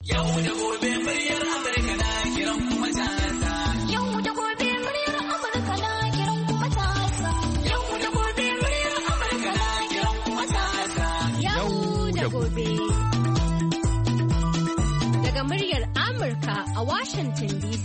Yau da gobe muryar Amurka na kiran kuma matasa. Yau da gobe muryar Amurka na kiran kuma matasa. Yau da gobe muryar Amurka na kiran kuma matasa. Yau da gobe. Daga muryar Amurka a Washington DC.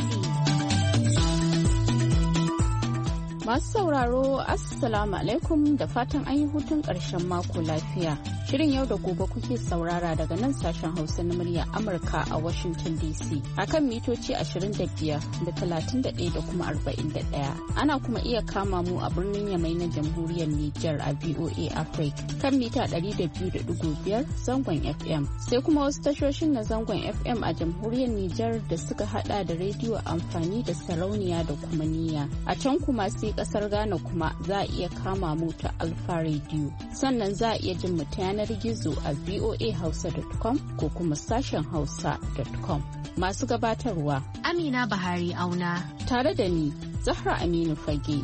Masu sauraro, Assalamu alaikum da fatan an yi hutun ƙarshen mako lafiya. Shirin yau da gobe kuke saurara daga nan sashen Hausa na murya Amurka a Washington DC akan mitoci 25 da 31 da kuma 41. Ana kuma iya kama mu a birnin Yamai na Jamhuriyar Nijar a VOA Africa kan mita 200.5 zangon FM. Sai kuma wasu tashoshin na zangon FM a Jamhuriyar Nijar da suka hada da rediyo amfani da sarauniya da kuma niyya. A can kuma sai kasar Ghana kuma za a iya kama mu ta Alfa Radio. Sannan za a iya jin mu ta yanar gizo a voahausa.com ko kuma sashen hausa.com. Masu gabatarwa Amina Bahari Auna tare da ni Zahra Aminu Fage.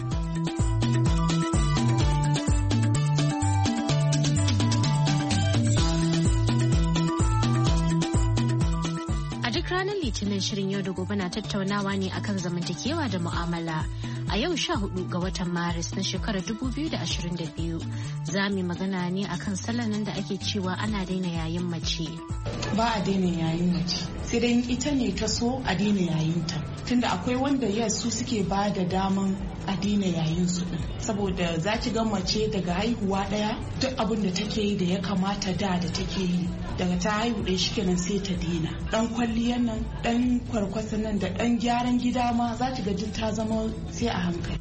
Ranar Litinin shirin yau da gobe na tattaunawa ne akan zamantakewa da mu'amala. A yau 14 ga watan Maris na shekarar 2022 za mu magana ne akan salon da ake cewa ana daina yayin mace. Ba a daina yayin mace, sai dai ita ne ta so a daina yayinta. Tunda akwai wanda su suke ba da daman a daina yayin su din. Saboda za ki ga mace daga haihuwa daya duk abin da take yi da ya kamata da take yi. Daga ta haihu ɗaya shi kenan sai ta daina. Dan kwalliyar nan, dan kwarkwasa nan da dan gyaran gida ma za ki ga duk ta zama sai a hankali.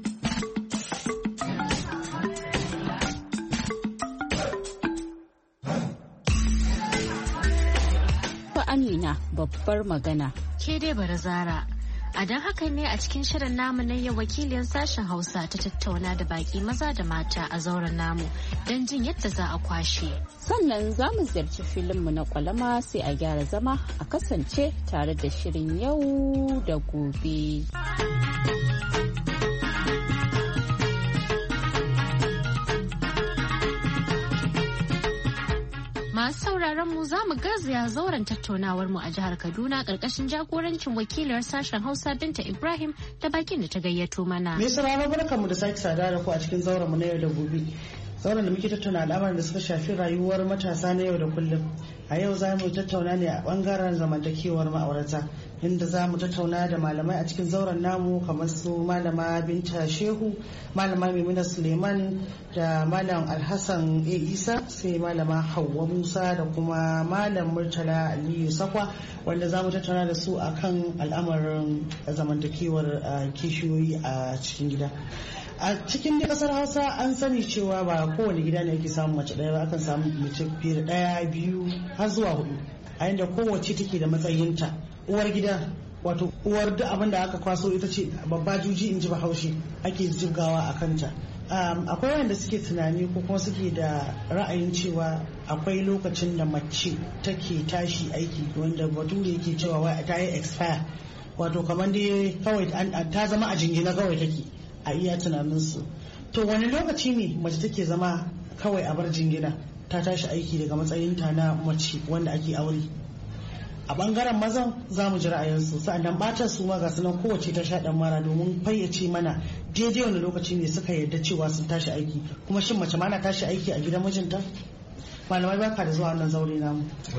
Amina babbar magana. Ke dai Barazara. A don haka ne a cikin shirin namu na yau wakiliyar sashen Hausa ta tattauna da baki maza da mata a zauren namu don jin yadda za a kwashe. Sannan za mu ziyarci filinmu na kwalama sai a gyara zama a kasance tare da shirin yau da gobe. Masu sauraron mu za mu garzaya zauren tattaunawar mu a jihar Kaduna karkashin jagorancin wakiliyar sashen Hausa Binta Ibrahim da bakin da ta gayyato mana. Me sauraron barkanmu da sake sada da ku a cikin zauren mu na yau da gobe. Zauren da muke tattauna al'amuran da suka shafi rayuwar matasa na yau da kullum. A yau za mu tattauna ne a bangaren zamantakewar ma'aurata, inda za mu tattauna da malamai a cikin zauren namu kamar su malama Binta Shehu, malama Maimuna Suleiman da malam Alhassan A. Isa, sai malama Hauwa Musa da kuma malam Murtala Aliyu Sakwa, wanda za mu tattauna da su akan al'amarin zamantakewar kishiyoyi a cikin gida. A cikin kasar Hausa an sani cewa ba kowane gida ne yake samun mace ɗaya ba, akan samu mace fiye da ɗaya, biyu har zuwa 4, a inda kowace take da matsayinta. Uwar gida wato uwar duk abin da aka kwaso ita ce babba juji in ji Bahaushe ake jibgawa a kanta. Akwai wanda suke tunani ko kuma suke da ra'ayin cewa akwai lokacin da mace take tashi aiki wanda bature yake cewa wai ta yi expire, wato kamar dai kawai ta zama a jingina kawai take a iya tunaninsu. To wani lokaci ne mace take zama kawai a bar jingina ta tashi aiki daga matsayinta na mace wanda ake aure? A bangaren mazan za mu ji ra'ayinsu, sa'annan matan su ma ga sunan kowace ta sha dan mara domin fayyace mana daidai wani lokaci ne suka yarda cewa sun tashi aiki, kuma shin mace ma na tashi aiki a gidan mijinta? Malamai barka da zuwa wannan zaure namu.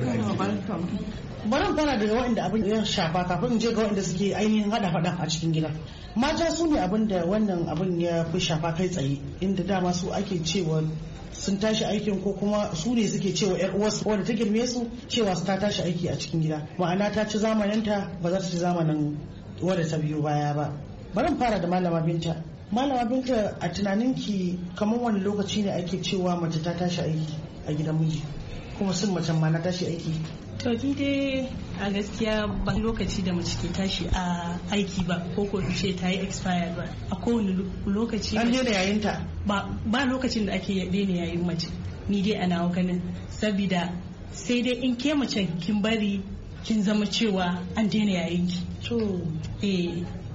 Baran fara daga waɗanda abin ya shafa kafin in je ga waɗanda suke ainihin hada faɗan a cikin gida. Mata su ne abin da wannan abin ya fi shafa kai tsaye, inda dama su ake cewa sun tashi aikin ko kuma su ne suke cewa yar uwarsu wanda ta girme su cewa su ta tashi aiki a cikin gida, ma'ana ta ci zamaninta ba za ta ci zamanin wadda ta biyo baya ba. Bari fara da malama Binta. Malama Binta, a tunaninki kamar wani lokaci ne ake cewa mace ta tashi aiki a gidan miji, kuma sun macen ma na tashi aiki? To ni dai a gaskiya ba lokaci da mace ke tashi a aiki ba, ko ko ce ta yi expired ba. A kowane lokaci an daina yayinta ba lokacin da ake daina yayin mace. Ni dai a nawa ganin, sabida sai dai in ke mace kin bari kin zama cewa an daina yayin ki. To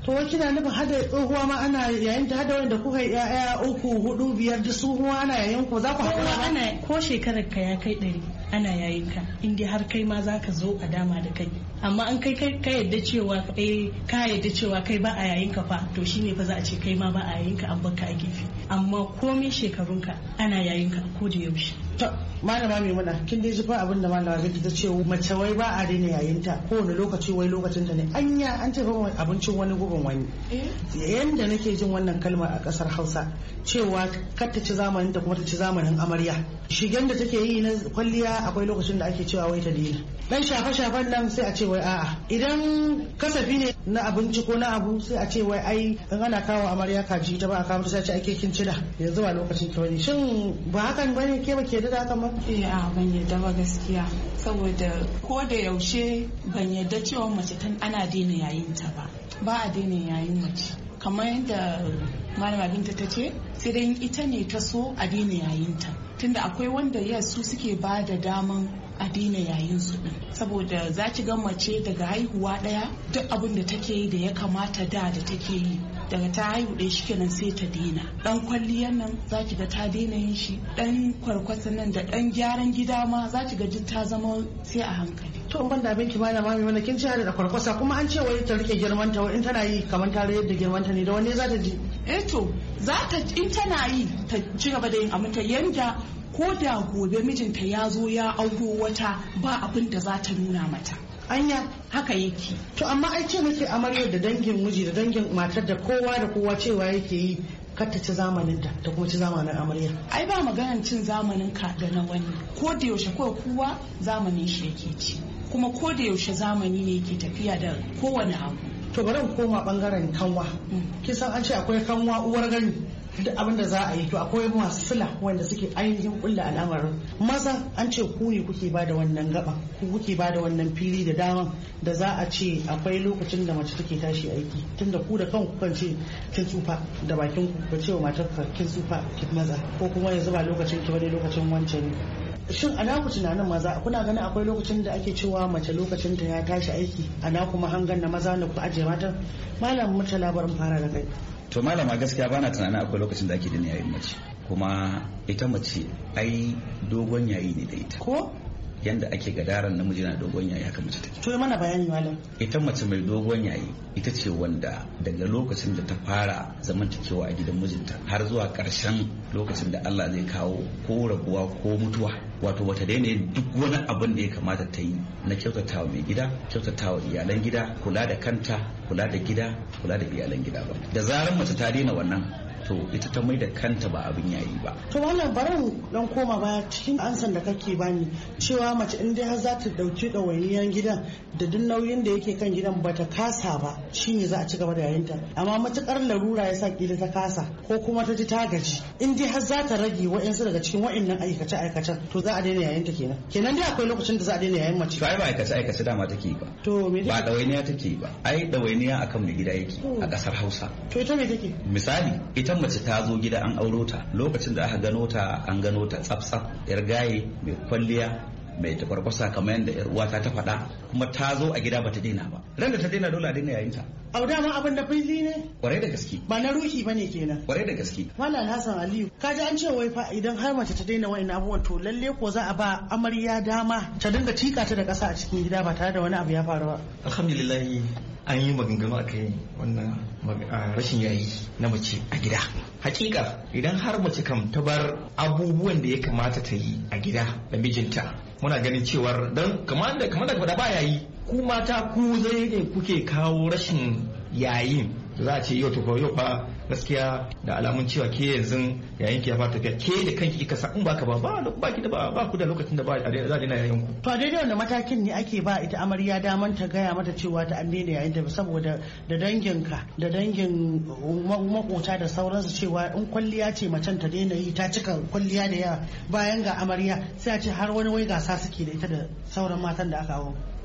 to wai kina nufin hada tsohuwa ma ana yayin ta hada wanda kuka yi ƴaƴa 3, 4, 5 duk tsohuwa ana yayin ku za ku haƙura ana ko shekarar ka ya kai 100 ana yayin ka in dai har kai ma za ka zo a dama da kai amma an kai ka yadda cewa ka yadda cewa kai ba a yayin ka fa to shine fa za a ce kai ma ba a yayin ka an baka a gefe amma komai shekarun ka ana yayin ka ko da yaushe. To malama Maimuna kin dai ji fa abin da malama Binta ta ce mace wai ba a daina yayin ta kowane lokaci wai lokacin ta ne anya an ce ba abincin wani gugun wani yanda nake jin wannan kalmar a kasar Hausa cewa kar ta ci zamanin ta kuma ta ci zamanin amarya shigen da take yi na kwalliya akwai lokacin da ake cewa wai ta daina dan shafe-shafen nan sai a ce wai a'a idan kasafi ne na abinci ko na abu sai a ce wai ai in ana kawo amarya kaji ta ba a kawo sai a ce ake kin cida yanzu ba lokacin ta wani shin ba hakan bane ke ba ke da hakan ba a ban yadda ba gaskiya saboda ko da yaushe ban yadda cewa mace ana daina yayin ta ba a daina yayin mace kamar yadda malama Binta ta ce sai dai ita ne ta so a daina yayin ta tunda akwai wanda su suke ba da daman a daina yayin su din saboda za ki ga mace daga haihuwa daya duk abin da take yi da ya kamata da take yi daga ta haihu ɗaya shi kenan sai ta daina dan kwalliyan nan za ki ga ta daina yin shi dan kwarkwasa nan da dan gyaran gida ma za ki ga duk ta zama sai a hankali. To ban da binki malama mai wani kin ci da kwarkwasa kuma an ce wai ta rike girman ta in tana yi kamar ta rayar da girman ta ne da wanne za ta ji to za ta in tana yi ta ci gaba da yin aminta yanda ko da gobe mijinta ya zo ya auro wata ba abin da za ta nuna mata anya haka yake. To amma ai ce muke amaryar da dangin miji da dangin matar da kowa cewa yake yi kar ta ci zamanin ta kuma ci zamanin amarya. Ai ba maganar cin zamanin ka da na wani ko da yaushe kowa zamanin shi yake ci kuma ko da yaushe zamani ne yake tafiya da kowane abu. To bari mu koma bangaren kanwa. Kin san an ce akwai kanwa uwar gani duk abin da za a yi to akwai masu sila wanda suke ainihin kulla al'amarin maza an ce ku ne kuke ba da wannan gaba ku kuke ba da wannan fili da daman da za a ce akwai lokacin da mace take tashi aiki tunda ku da kanku kan ce kin tsufa da bakin ku ce wa matar ka kin tsufa kin maza ko kuma yanzu ba lokacin ki bane lokacin wancan ne. Shin ana ku tunanin maza kuna ganin akwai lokacin da ake cewa mace lokacin ta ya tashi aiki ana kuma hangan na maza ne ku ajiye mata malam mutala barin fara da kai. To malama gaskiya bana tunanin akwai lokacin da ake da yayin mace kuma ita mace ai dogon yayi ne da ita ko yanda ake gadaran namiji na dogon yayi haka mace take. To mana bayani malam. Ita mace mai dogon yayi ita ce wanda daga lokacin da ta fara zamantakewa a gidan mijinta har zuwa karshen lokacin da Allah zai kawo ko rabuwa ko mutuwa wato wata daina yin duk wani abin da ya kamata ta yi na kyautatawa mai gida kyautatawa iyalan gida kula da kanta kula da gida kula da iyalan gida ba da zarar mace ta daina wannan to ita ta mai da kanta ba abin yayi ba. To wannan barin dan koma ba cikin ansan da kake bani cewa mace in dai har za ta dauki ɗawainiyar gidan da duk nauyin da yake kan gidan bata kasa ba shine za a ci gaba da yayinta amma matukar larura ya sa kila ta kasa ko kuma ta ji ta gaji in dai har za ta rage wa'ansu daga cikin wa'annan aikace-aikacen to za a daina yayinta kenan dai akwai lokacin da za a daina yayin mace. To ai ba aikace dama take ba. To me ba ɗawainiya take ba ai ɗawainiya akan mai gida yake a ƙasar Hausa. To ita me take? Misali ita mace ta zo gida an auro ta lokacin da aka gano ta an gano ta tsaf yar gaye mai kwalliya mai takwarkwasa kamar yadda yar uwata ta faɗa kuma ta zo a gida bata daina ba ran da ta daina dole a daina yayin ta. Au dama abin da fili ne? Kwarai da gaske. Ba na ruhi bane kenan. Kwarai da gaske. Malam Hassan Aliyu kaji an ce wai fa idan har mace ta daina wa'in abubuwan to lalle ko za a ba amarya dama ta dinga tika ta da ƙasa a cikin gida ba tare da wani abu ya faru ba. Alhamdulillah an yi maganganu a kai wannan rashin yayi na mace a gida. Hakika idan har mace kam ta bar abubuwan da ya kamata ta yi a gida da mijinta muna ganin cewar don kamar da faɗa ba yayi ku mata ku zai ne kuke kawo rashin yayin da za a ce yau fa gaskiya da alamun cewa ke yanzu yayin ki ya fara tafiya ke da kanki kika sa in baka ba ki da ba ku da lokacin da ba za a daina yayin ku. To a daidai wanda matakin ne ake ba ita amarya daman ta gaya mata cewa ta an daina yayin ta saboda da danginka da dangin makota da sauransu cewa in kwalliya ce macen ta daina yi ta cika kwalliya da yawa bayan ga amarya sai a ce har wani wai gasa suke da ita da sauran matan da aka hawo.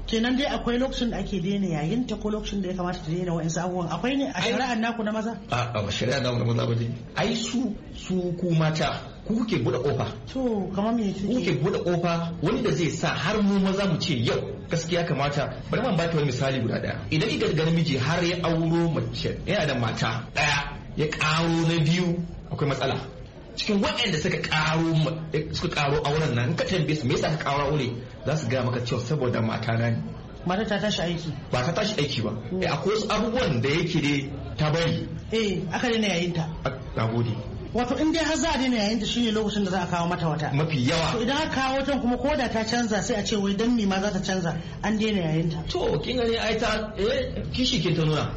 kenan dai akwai lokacin da ake daina yayin ta ko lokacin da ya kamata ta daina wa'ansu abubuwan akwai ne a shari'ar naku na maza a shari'ar naku na maza ba dai ai su ku mata ku kuke bude kofa to kamar me ku kuke bude kofa wanda zai sa har mu maza mu ce yau gaskiya kamata bari man baki wani misali guda daya idan kika ga namiji har ya auro mace yana da mata daya ya karo na biyu akwai matsala cikin waɗanda suka karo auren nan in ka tambaye su me yasa ka karo aure za su ga maka cewa saboda mata na ne mata ta tashi aiki ba ta tashi aiki ba akwai wasu abubuwan da yake dai ta bari aka daina yayin ta nagode wato in dai har za a daina yayin ta shine lokacin da za a kawo mata wata mafi yawa to idan aka kawo wata kuma ko da ta canza sai a ce wai dan me ma za ta canza an daina yayin ta to kin gani ai ta kishi ke ta nuna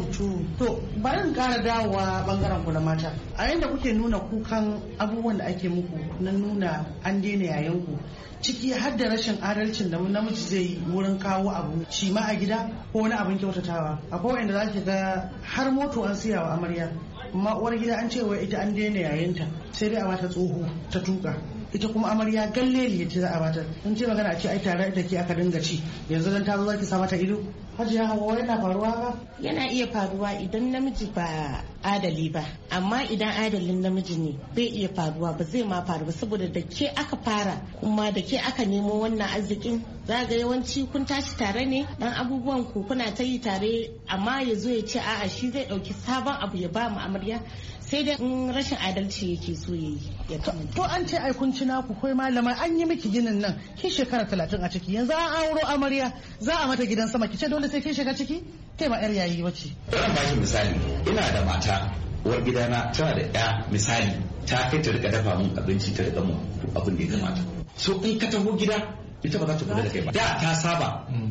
to bari in kara dawowa bangaren ku na mata a yanda kuke nuna kukan abubuwan da ake muku na nuna an daina yayin ku ciki har da rashin adalcin da namiji zai yi wurin kawo abu shi ma a gida ko wani abin kyautatawa akwai wanda za ki ga har moto an siya wa amarya amma uwar gida an ce wai ita an daina yayinta sai dai a bata tsoho ta tuka ita kuma amarya galleli ce za a bata in ce magana a ce ai tare da ke aka dinga ci yanzu dan ta zo zaki sa mata ido Hajiya Hauwa yana faruwa ba yana iya faruwa idan namiji ba adali ba amma idan adalin namiji ne bai iya faruwa ba zai ma faru ba saboda da ke aka fara kuma da ke aka nemo wannan arzikin za ga yawanci kun tashi tare ne dan abubuwan ku kuna ta yi tare amma ya zo ya ce a'a shi zai dauki sabon abu ya ba mu amarya sai dai in rashin adalci yake so ya yi to an ce ai kun ci naku kai malama an yi miki ginin nan kin shekara 30 a ciki yanzu an auro amarya za a mata gidan sama kice dole sai kin shiga ciki kai ma yar yayi wace zan baki misali ina da mata uwar gidana tana da ya misali ta kai ta rika dafa mun abinci ta rika mun abin da ya kamata so in ka taho gida ita ba za ta kula da kai ba da ta saba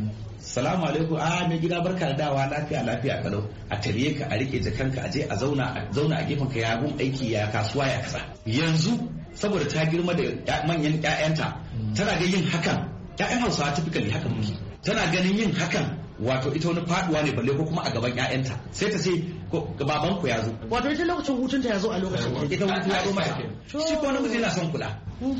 salamu alaikum mai gida barka da dawa lafiya kalau a tare ka a rike jakanka a je a zauna a gefen ka ya gun aiki ya kasuwa ya kasa yanzu saboda ta girma da manyan ƴaƴanta tana ga yin hakan ƴaƴan Hausawa typically haka muke tana ganin yin hakan wato ita wani faduwa ne balle ko kuma a gaban ƴaƴanta sai ta ce baban ku ya zo wato ita lokacin hutunta ya zo a lokacin ita hutu ya zo mata shi ko namiji yana son kula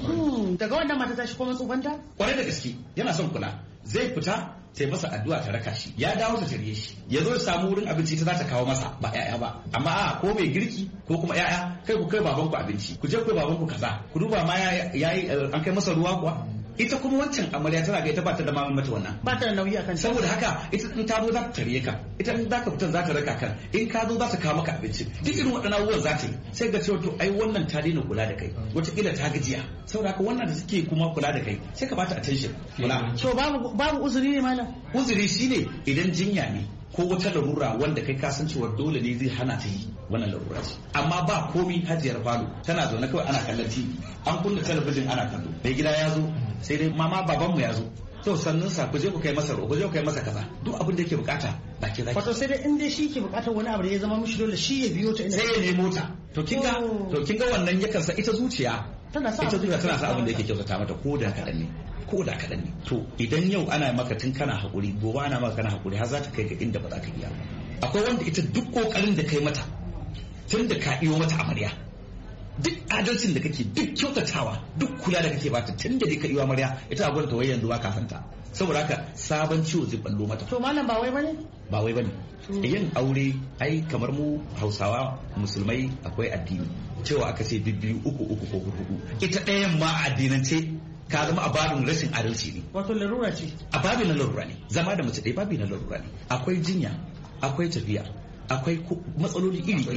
daga wannan mata ta shi kuma tsufanta kwarai da gaske yana son kula zai fita sai masa addu'a ta raka shi ya dawo ta tare shi ya zo samu wurin abinci ta za ta kawo masa ba ƴaƴa ba amma ko mai girki ko kuma ƴaƴa kai ku kai baban ku abinci ku je ku baban ku kaza ku duba ma yayi an kai masa ruwa kuwa ita kuma wancan amarya tana ga ita ba ta da mamin mata wannan ba ta da nauyi akan saboda haka ita in ta zo za ta tare ka ita in zaka fita za ta raka ka in ka zo za ta kawo maka abinci duk irin waɗannan abubuwan za ta yi sai ga cewa to ai wannan ta daina kula da kai wataƙila ta gajiya saboda haka wannan da suke kuma kula da kai sai ka bata attention kula to babu uzuri ne malam uzuri shine idan jinya ne ko wata larura wanda kai kasan cewa dole ne zai hana ta yi wannan larura ce amma ba komi hajiyar falo tana zaune kawai ana kallon TV an kunna talabijin ana kallo mai gida ya zo sai dai mama babanmu ya zo to sannan sa ku je ku kai masa ku je ku kai masa kaza duk abin da yake bukata ba ke zaki wato sai dai in dai shi ke bukatar wani abu da ya zama mishi dole shi ya biyo ta sai ya nemo ta to kin ga wannan yakan sa ita zuciya tana sa abin da yake kyautata mata ko da kaɗan ne to idan yau ana maka tun kana haƙuri gobe ana maka kana haƙuri har za ta kai ga inda ba za ka iya ba akwai wanda ita duk ƙoƙarin da kai mata tun da ka iyo mata amarya duk adalcin da kake duk kyautatawa duk kula da kake bata tun da ka iyo amarya ita a gwanta wai yanzu ba ka santa saboda haka sabon ciwo zai ballo mata to malam ba wai bane yin aure ai kamar mu Hausawa musulmai akwai addini cewa aka ce bibbiyu uku ko hudu ita ɗayan ma addinance ka zama a babin rashin adalci ne wato larura ce a babin na larura ne zama da mace ɗaya babin na larura ne akwai jinya akwai tafiya akwai matsaloli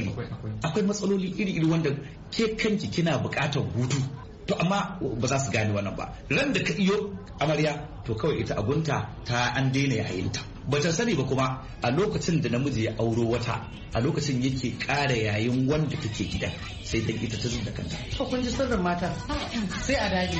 iri-iri wanda ke kanki kina buƙatar hutu to amma ba za su gane wannan ba ran da ka iyo amarya to kawai ita abunta ta an daina yayinta ba ta sani ba kuma a lokacin da namiji ya auro wata a lokacin yake ƙara yayin wanda take gidan sai dan ita ta da kanta to kun ji sirrin mata sai a dage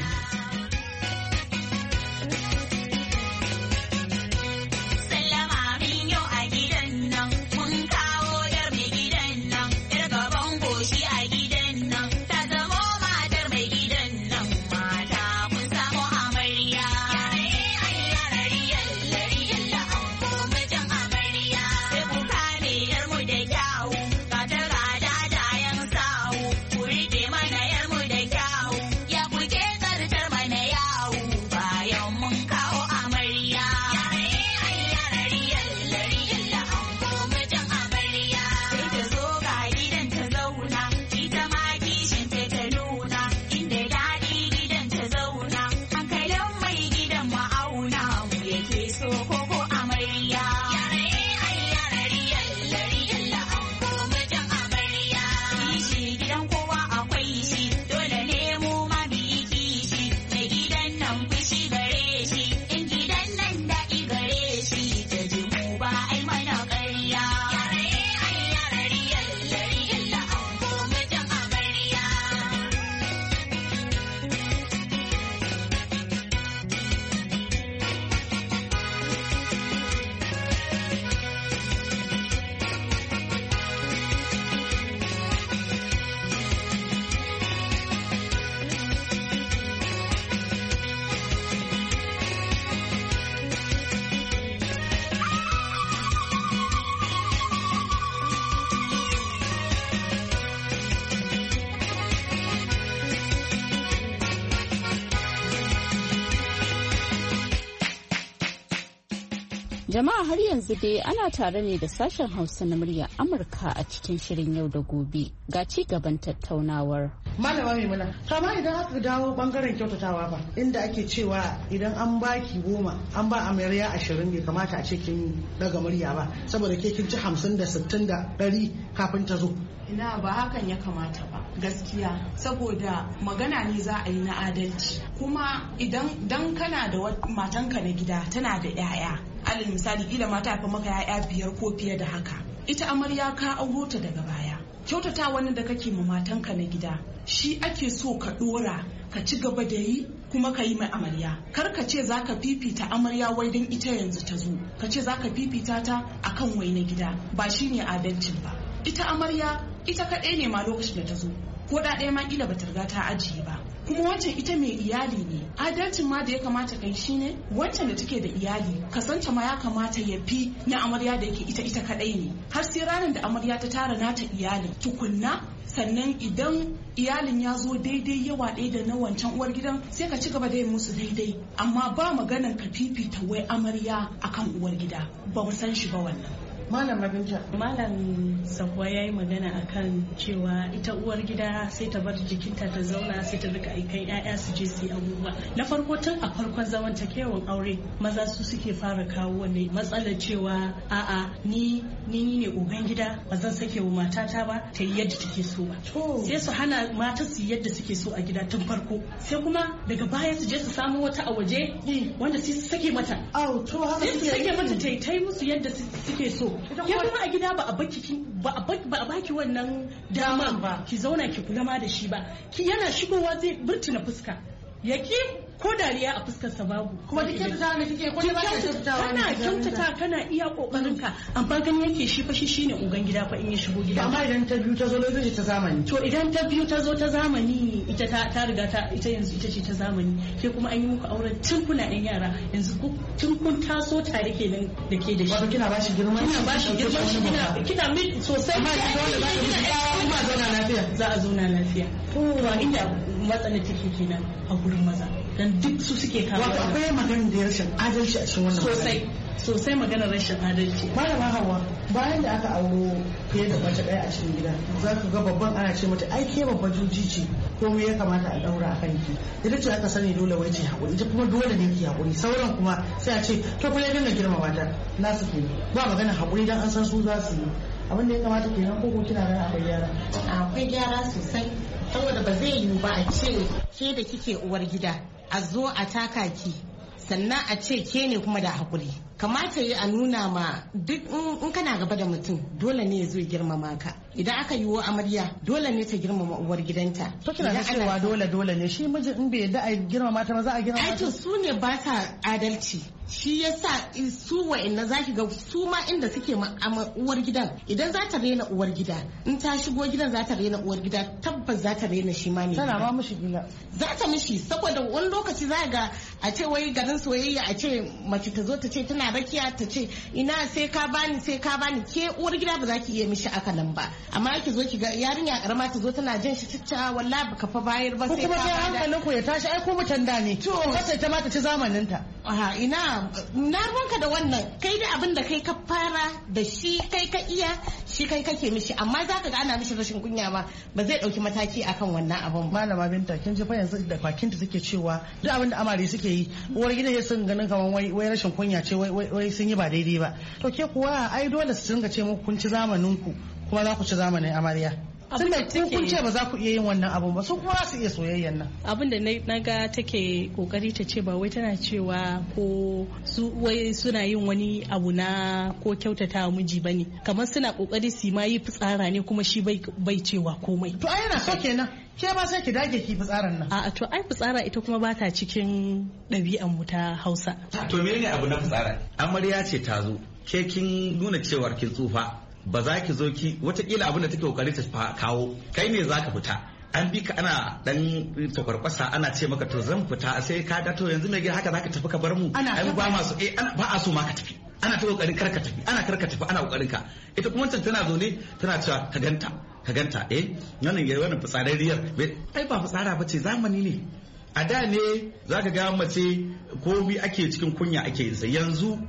Jama'a har yanzu dai ana tare ne da sashen Hausa na murya Amurka a cikin shirin yau da gobe. Ga ci gaban tattaunawar. Malama Maimuna, kama idan aka dawo bangaren kyautatawa ba, inda ake cewa idan an baki 10 an ba amarya 20 bai kamata a ce kin daga murya ba, saboda ke kin ci 50 da 60 da 100 kafin ta zo. Ina ba hakan ya kamata ba gaskiya, saboda magana ne za a yi na adalci. Kuma idan kana da matanka na gida tana da 'ya'ya, alal misali kila mata fa maka 'ya'ya 5 ko fiye da haka, ita amarya ka auro ta daga baya, kyautata wani da kake ma matanka na gida shi ake so ka dora ka ci gaba da yi, kuma ka yi mai amarya. Kar ka ce za ka fifita amarya wai don ita yanzu ta zo, ka ce za ka fifita ta akan wai na gida, ba shi ne adalcin ba. Ita amarya ita kaɗai ne ma lokacin da ta zo, ko da ɗaya ma kila bata riga ta ajiye ba, kuma wancan ita mai iyali ne. Adalcin ma da ya kamata kai shine wancan da take da iyali kasance ma ya kamata ya fi na amarya da yake ita kaɗai ne, har sai ranar da amarya ta tara nata iyalin tukunna, sannan idan iyalin ya zo daidai yawa ɗaya da na wancan uwar gidan sai ka ci gaba da yin musu daidai, amma ba maganan ka fifita wai amarya akan uwar gida, ba mu san shi ba wannan. Malam Binta. Malam Sabuwa ya yi magana akan cewa ita uwar gida sai ta bar jikinta ta zauna sai ta rika aikan 'ya'ya su je su yi abubuwa. Na farko tun a farkon zamantakewan aure maza su suke fara kawo wani matsalar cewa a'a ni ne uban gida, ba zan sake wa matata ba ta yi yadda take so ba. Sai su hana mata su yadda suke so a gida tun farko. Sai kuma daga baya su je su samu wata a waje wanda sai su sake mata. Sai su sake mata ta yi musu yadda suke so. Ya kuma a gida ba a baki wannan dama ba ki zauna ki kula ma da shi ba, ki yana shigowa zai burtuna fuska ya ki ko dariya a fuskarsa babu. Kuma duk kyautata ne kike ko ba kyautatawa ne, kana kyautata kana iya kokarin ka, amma gani yake shi fa shi shine ugan gida fa in ya shigo gida. Amma idan ta biyu ta zo ta zamani, to idan ta biyu ta zo ta zamani ita ta riga ta ita yanzu ita ce ta zamani, ke kuma an yi muku auren tun kuna yan yara, yanzu tun kun taso tare kenan da ke da shi. Wato kina bashi girma, kina mi sosai. Amma za a zauna lafiya. Za a zauna lafiya. To inda matsalar take kenan a gurin maza, dan duk su suke kawo. Wato akwai maganar da rashin adalci a cikin wannan sosai maganar rashin adalci. Malama Hauwa, bayan da aka auro fiye da mace ɗaya a cikin gida, za ka ga babban ana ce mata ai ke babban juji ce, komai ya kamata a daura a kanki. Ita ce aka sani dole wai ce haƙuri, ita kuma dole ne ki haƙuri. Sauran kuma sai a ce to fa ya dinga girmama ta, nasu ke ba magana haƙuri dan an san su za su yi. Abin da ya kamata kenan ko kina ganin akwai gyara? Akwai gyara sosai, saboda ba zai yiwu ba a ce ke da kike uwar gida a zo a taka ki sannan a ce ke ne kuma da hakuri. Kamata yi a nuna ma duk in kana gaba da mutum dole ne ya zo girmama ka. Idan aka yi wa amarya dole ne ta girmama uwar gidanta. To kina da cewa dole ne shi mijin in bai yadda a girmama ta ba za a girmama ta. Ai to su ne ba ta adalci. Shi yasa su wa'inna zaki ga su ma inda suke uwar gidan idan za ta rena uwar gida in ta shigo gidan za ta rena uwar gida, tabbas za ta rena shi ma ne. Tana ma mishi gila. Za ta mishi, saboda wani lokaci za ga a ce wai garin soyayya a ce mace ta zo ta ce tana rakiya ta ce ina sai ka bani ke uwar gida ba za ki iya mishi aka nan ba, amma ki zo ki ga yarinya karama ta zo tana jan shi ta wallahi baka fa bayar ba sai ka bada. Kuma sai hankalin ku ya tashi ai ko mutan da ne. To sai ta ma ta ci zamanin ta. Aha ina na ruwanka da wannan, kai da abin da kai ka fara da shi kai ka iya shi kai kake mishi, amma za ka ga ana mishi rashin kunya ma ba zai dauki mataki akan wannan abin. Malama Binta kin ji fa yanzu da bakinta take cewa duk abin da amare suke yi uwar gida ya sun ganin kaman wai rashin kunya ce wai sun yi ba daidai ba. To ke kuwa ai dole su dinga ce muku kun ci zamanin ku kuma za ku ci zamanin amarya. Tun da kun ce ba za ku iya yin wannan abun ba, su kuma su iya soyayyan nan. Abin da na ga take kokari ta ce ba wai tana cewa ko su wai suna yin wani abu na ko kyautata miji bane, kamar suna kokari su ma yi fitsara ne kuma shi bai cewa komai. To ai yana so kenan ke ba sai ki dage ki fitsaran nan. A'a to ai fitsara ita kuma ba ta cikin ɗabi'an mu ta Hausa. To menene abu na fitsara? Amarya ce ta zo, ke kin nuna cewar kin tsufa, ba za ki zo ki watakila abin da take kokari ta kawo kai ne za ka fita, an bi ka ana dan takwarkwasa ana ce maka to zan fita sai ka da to yanzu mai gida haka za ka tafi ka bar mu ai ba masu ba a so ma ka tafi, ana ta kokarin kar ka tafi ana kokarin ka, ita kuma wancan tana zo ne tana cewa ka ganta wannan fitsararriyar ai ba fitsara ba ce, zamani ne. A da ne za ka ga mace ko bi ake cikin kunya ake yin sa, yanzu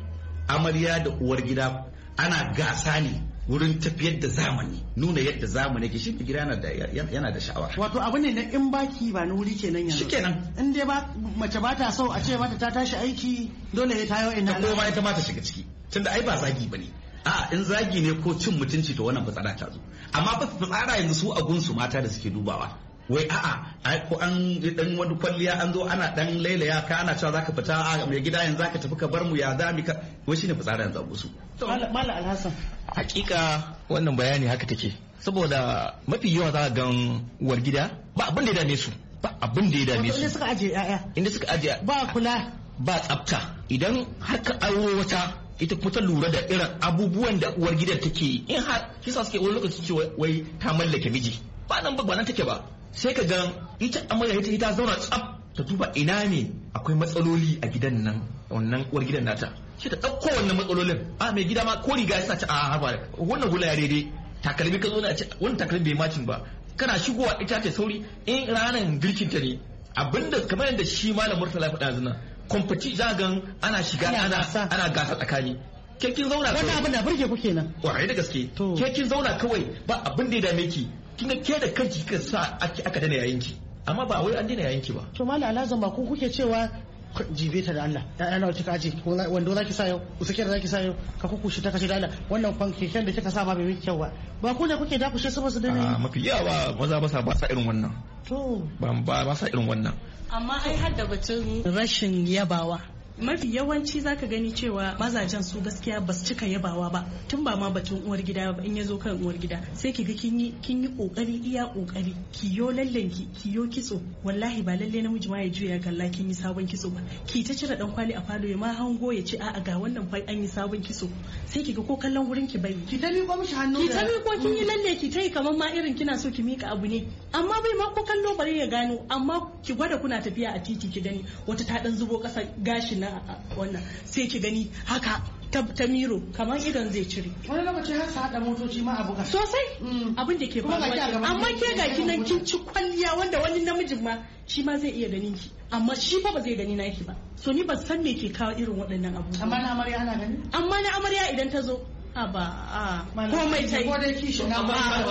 amarya da uwar gida ana gasa ne wurin tafiyar da zamani, nuna yadda zamani ke. Shi gida yana da sha'awa. Wato abu ne na in baki ba na wuri kenan yanzu. Shikenan. In dai ba mace ba ta so a ce mata ta tashi aiki dole ya tayo ina. Ta koma ita ma ta shiga ciki. Tunda ai ba zagi bane. A in zagi ne ko cin mutunci to wannan fitsara ta zo. Amma ba fitsara yanzu su a gunsu mata da suke dubawa. Wai a'a ko an dan wani kwalliya an zo ana dan lailaya ka ana cewa zaka fita a mai gida yanzu zaka tafi ka bar mu ya za mu ka wai shine fitsara yanzu a gusu. Mala Alhassan. Hakika wannan bayani haka take, saboda mafi yawa za ga uwar gida ba abin da ya dame su, ba abin da ya dame su. Inda suka aje yaya. Inda suka aje ba kula, ba tsafta. Idan haka aro wata ita kuma ta lura da irin abubuwan da uwar gidan take yi, in har kisa suke wani lokaci ce wai ta mallake miji, ba nan ba nan take ba. Sai ka ga ita amarya ita zauna tsaf ta duba ina ne akwai matsaloli a gidan nan, wannan uwar gidan nata. Shi ta ɗauko wannan matsalolin, mai gida ma ko riga ya ci a haba wannan hula ya daidai, takalmi ka zo na wannan takalmi bai macin ba, kana shigowa ita ta sauri in ranar girkin ta ne abinda kamar yadda shi malam Murtala faɗa zina competition za ga ana shiga ana gasa tsakani. Ke kin zauna kawai wannan abin da burge ku kenan. Kwarai da gaske. Ke kin zauna kawai ba abin da ya dame ki, kin ga ke da kanki kika sa aka dana yayin ki, amma ba wai an dana yayin ki ba. To malam Alhassan ba ku kuke cewa jibe ta da Allah ya nawa kika aje wanda zaki sa yau usakiyar zaki sa yau ka kukushe ta kace da Allah wannan keken da kika sa ba bai miki kyau ba ku ne kuke dakushe su ba su dane. Mafi yawa maza ba sa irin wannan. To ba sa irin wannan. Amma ai har da batun rashin yabawa, mafi yawanci zaka gani cewa mazajen su gaskiya ba su cika yabawa ba, tun ba ma batun uwar gida ba. In ya zo kan uwar gida sai ki ga kin yi kokari iya kokari, kiyo lallen kiyo kitso, wallahi ba lalle namiji ma ya juya kalla kin yi sabon kitso ba, ki ta cire dan kwali a falo ya ma hango ya ce a'a ga wannan fa an yi sabon kitso, sai ki ga ko kallon wurin ki bai, ki ta miƙo mishi hannu, ki ta miƙo kin yi lalle ki ta yi kamar ma irin kina so ki mika abu ne, amma bai ma ko kallo bare ya gano. Amma ki gwada kuna tafiya a titi ki gani wata ta dan zubo kasa gashin wannan sai ki gani haka ta miro kamar idan zai cire. Wani lokaci har su haɗa motoci ma abu sosai abin da ke faruwa. Amma ke ga kinan kin ci kwalliya wanda wani namijin ma shi ma zai iya ganin ki, amma shi fa ba zai gani naki ba. So ni ban san me ke kawo irin waɗannan abubuwa. Amma na amarya ana gani? Amma na amarya idan ta zo komai ta yi. Ko dai kishi na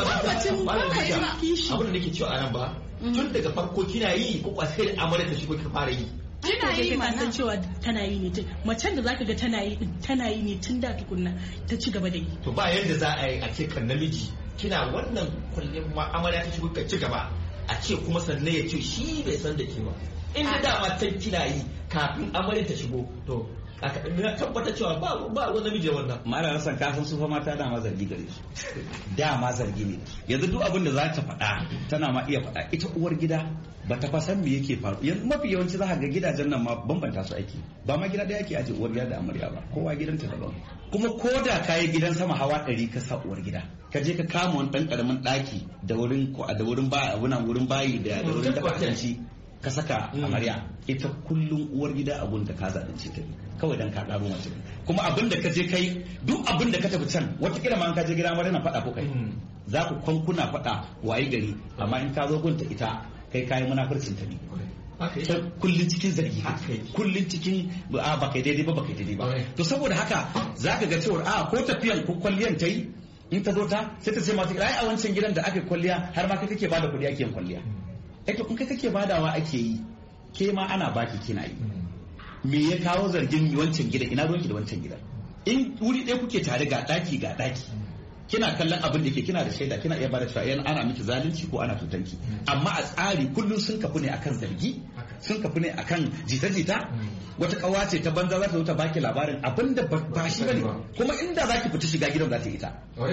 kishi. Abin da nake cewa anan ba tun daga farko kina yi ko kwa sai da amarya ta shigo ka fara yi. Tana yi ma san cewa tana yi ne macen da zaka ga tana yi ne tun da tukunna ta ci gaba da yi. To ba yadda za a yi a ce kan namiji kina wannan kullum ma amarya ta shigo ka ci gaba a ce kuma sannan ya ce shi bai san da ke ba. In da dama ta kina yi kafin amarya ta shigo to na tabbata cewa ba wani namiji wannan. Mara rasan kafin su fa mata dama zargi gare su. Dama zargi ne. Yanzu duk abin da za ta faɗa tana ma iya faɗa. Ita uwar gida ba ta fasan me yake faru. Yanzu mafi yawanci za ka ga gidajen nan ma bambanta su ake. Ba ma gida ɗaya ake aje uwar gida da amarya ba. Kowa gidanta daban. Kuma ko da ka yi gidan sama hawa 100 ka sa uwar gida. Ka je ka kama wani ɗan ƙaramin ɗaki da wurin bayi da wurin dafa abinci. Ka saka amarya ita kullum uwar gida abun da ka zalunce ta kawai dan ka karo mace kuma abin da ka je kai duk abin da ka tafi can wata kila ma an ka je gida amarya na faɗa ko kai za ku kwankuna faɗa waye gari amma in ka zo gunta ita kai kayi munafurcin ta ne kullun cikin zargi kullun cikin ba kai daidai ba kai daidai ba to saboda haka zaka ga cewa ko tafiyan ko kwalliyan ta yi in ta zo ta sai ta ce ma ai a wancan gidan da aka kwalliya har ma kai kake bada kuɗi ake yin kwalliya to in kai kake badawa ake yi ke ma ana baki kina yi me ya kawo zargin wancan gidan ina ruwanki da wancan gidan in wuri ɗaya kuke tare ga ɗaki kina kallon abin da ke kina da shaida kina iya bada cewa ana miki zalunci ko ana tutanki amma a tsari kullum sun kafu ne akan zargi sun kafu ne akan jita-jita wata kawa ce ta banza za ta zo ta baki labarin abin da ba shi bane kuma inda za ki fita shiga gidan za ta ita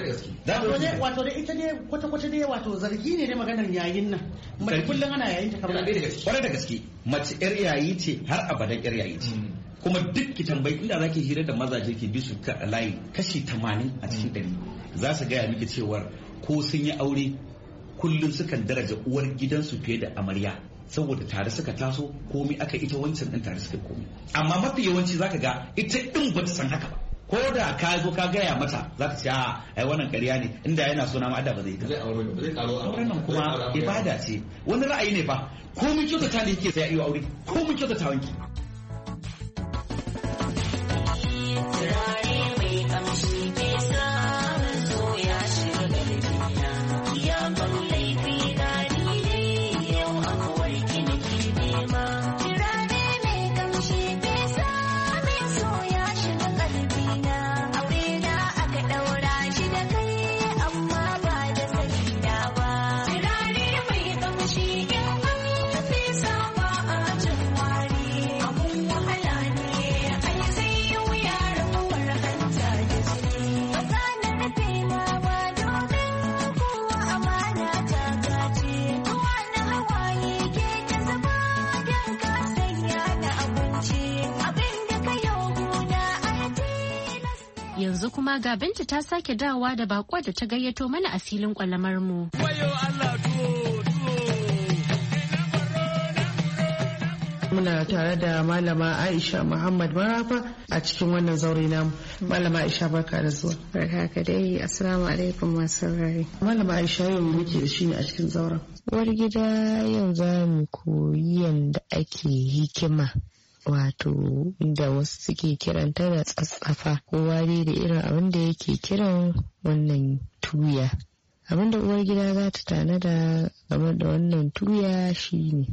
wato da ita ne kwata-kwata ne wato zargi ne da maganar yayin nan mace kullum ana yayin ta kamar da gaske mace yar yayi ce har abadan yar yayi ce kuma duk ki tambayi inda zaki hira da mazaje ki bi su ka layi kashi 80 a cikin 100 za su gaya miki cewar ko sun yi aure kullum sukan daraja uwar gidansu fiye da amarya saboda tare suka taso komai aka ita wancan din tare suka komai amma mafi yawanci zaka ga ita din bata san haka ba ko da ka zo ka gaya mata za ta ce ai wannan ƙarya ne inda yana so na ma da ba zai auren nan kuma ibada ce wani ra'ayi ne fa komai kyautata ne yake sai ya yi aure komai kyautata wanki yanzu kuma ga Binta ta sake dawowa da baƙo da ta gayyato mana a filin kwalamar mu. Muna tare da Malama Aisha Muhammad Marafa a cikin wannan zaure namu. Malama Aisha barka da zuwa. Barka ka dai. Assalamu alaikum masu saurare. Malama Aisha yau muke da shi ne a cikin zauren. Uwar gida yau za mu koyi yadda ake hikima. Wato da wasu suke kiranta da tsatsafa, kowa dai da irin abin da yake kiran wannan tuya. Abin da uwar gida za ta tanada game da wannan tuya shine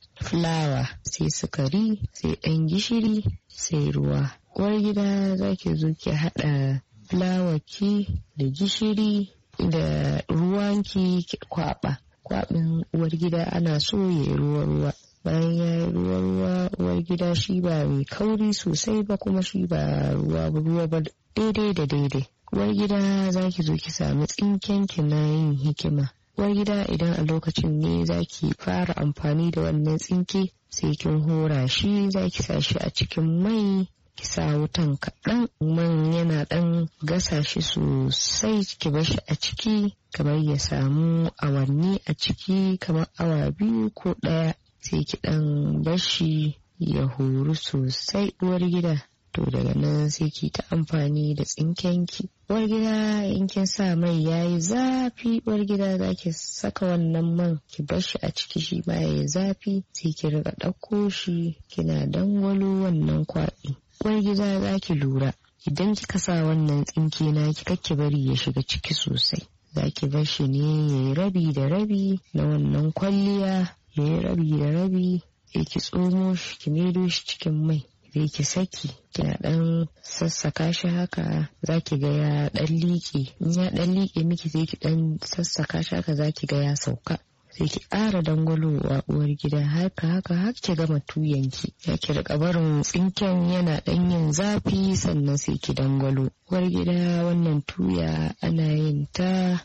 fulawa, sai sukari, sai ɗan gishiri, sai ruwa. Uwar gida za ki zo ki haɗa fulawarki da gishiri da ruwanki ki kwaɓa. Kwaɓin uwar gida ana so ya yi ruwa-ruwa. Bayan ya yi ruwa-ruwa, uwar gida shi ba mai kauri sosai ba kuma shi ba ruwa ba daidai da daidai. Uwar gida za ki zo ki sami tsinkenki na yin hikima. Uwar gida idan a lokacin ne za ki fara amfani da wannan tsinke, sai kin hora shi, za ki sa shi a cikin mai, ki sa wutan kaɗan, man yana ɗan gasa shi sosai, ki bar shi a ciki kamar ya samu awanni a ciki kamar awa 2 ko 1, sai ki ɗan bar shi ya horu sosai uwar gida. To daga nan sai ki ta amfani da tsinkenki. Uwar gida in kin sa mai yayi zafi, uwar gida za ki saka wannan man ki bar shi a ciki shi ma yayi zafi, sai ki riga ɗauko shi kina dangwalo wannan kwaɗi. Uwar gida za ki lura idan kika sa wannan tsinke na ki kakki bari ya shiga ciki sosai. Za ki bar shi ne yayi rabi da rabi na wannan kwalliya, yayi rabi da rabi, sai ki tsomo shi ki maido shi cikin mai. Sai ki saki kina dan sassaka shi haka, zaki ga ya dan liƙe. In ya dan liƙe miki sai ki dan sassaka shi haka, zaki ga ya sauka. Sai ki ƙara dangwalowa uwar gida haka har ki gama tuyanki. Ya ki riƙa barin tsinken yana dan yin zafi sannan sai ki dangwalo. Uwar gida wannan tuya ana yin ta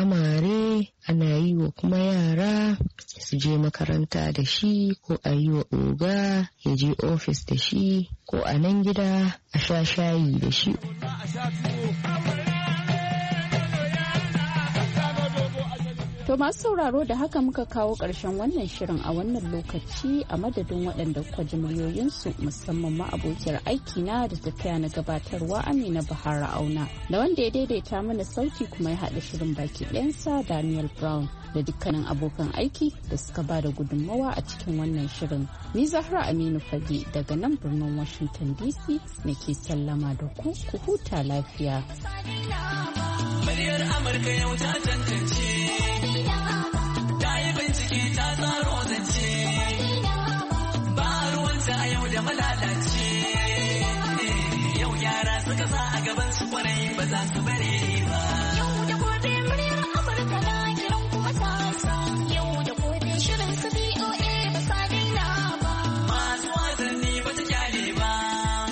amare, ana yi wa kuma yara su je makaranta da shi, ko a yi wa oga ya je ofis da shi, ko a nan gida a sha shayi da shi. To masu sauraro, da haka muka kawo ƙarshen wannan shirin a wannan lokaci, a madadin waɗanda kuka ji muryoyinsu, musamman ma abokiyar aikina da ta taya na gabatarwa Amina Bahara Auna, da wanda ya daidaita mana sauti kuma ya haɗa shirin baki ɗayansa Daniel Brown, da dukkanin abokan aiki da suka ba da gudunmawa a cikin wannan shirin. Ni Zahra Aminu Fage daga nan birnin Washington DC nake sallama da ku huta lafiya. Muryar Amurka yau ta tantance.